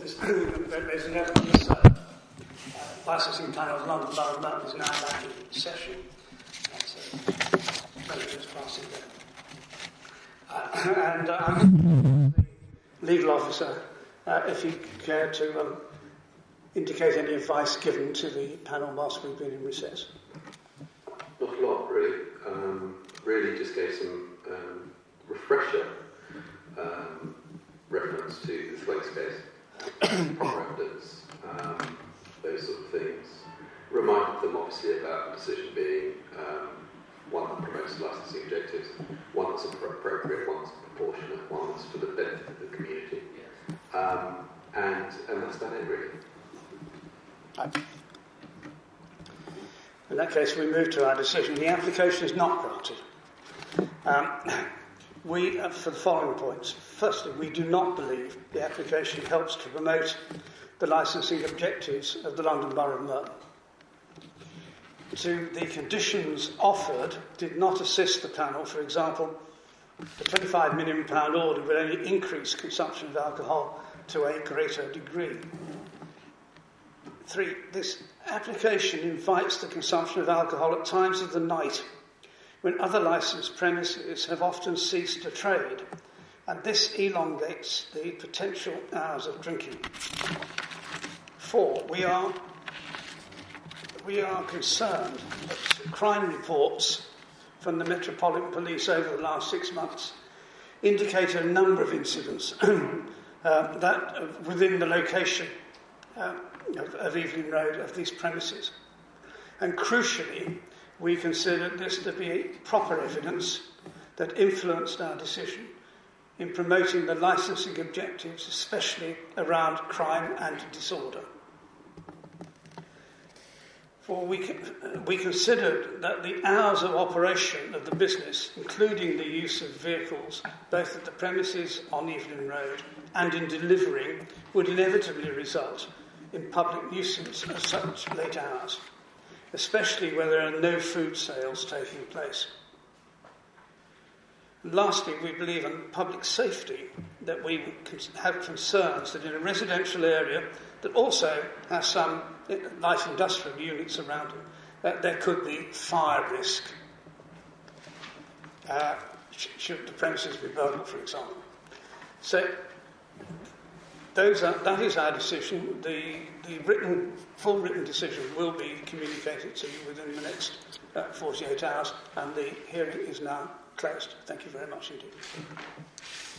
There's an evidence licensing panel of London Borough of Merton is now back in session. That's president's passing there. And the legal officer, if he cared to indicate any advice given to the panel whilst we've been in recess. Not a lot, really. Really just gave some refresher reference to the Thwaites case, proper evidence, those sort of things. Reminded them, obviously, about the decision being one that promotes licensing objectives, one that's appropriate, one that's proportionate, one that's for the benefit of the community. And that's about it, really. In that case, we move to our decision. The application is not granted. For the following points. Firstly, we do not believe the application helps to promote the licensing objectives of the London Borough of Merton. The conditions offered did not assist the panel. For example, the £25 million order would only increase consumption of alcohol to a greater degree. 3. This application invites the consumption of alcohol at times of the night when other licensed premises have often ceased to trade, and this elongates the potential hours of drinking. 4. We are concerned that crime reports from the Metropolitan Police over the last 6 months indicate a number of incidents that within the location of Evelyn Road, of these premises. And crucially, we consider this to be proper evidence that influenced our decision in promoting the licensing objectives, especially around crime and disorder. For we considered that the hours of operation of the business, including the use of vehicles, both at the premises on Evelyn Road and in delivering, would inevitably result in public nuisance at such late hours, especially where there are no food sales taking place. And lastly, we believe in public safety, that we have concerns that in a residential area that also has some light industrial units around it, that there could be fire risk should the premises be burgled, for example. So that is our decision. The full written decision will be communicated to you within the next 48 hours, and the hearing is now closed. Thank you very much indeed.